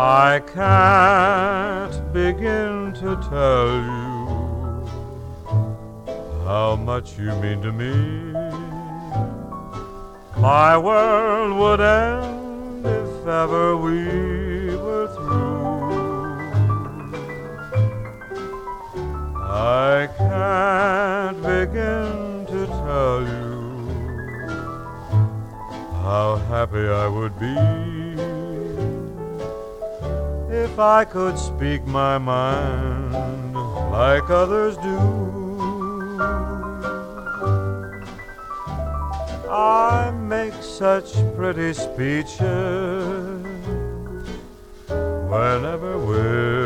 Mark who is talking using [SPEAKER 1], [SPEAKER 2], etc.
[SPEAKER 1] I can't begin to tell you how much you mean to me. My world would end if ever we were through. I can't begin to tell you how happy I would be if I could speak my mind like others do. I make such pretty speeches whenever we're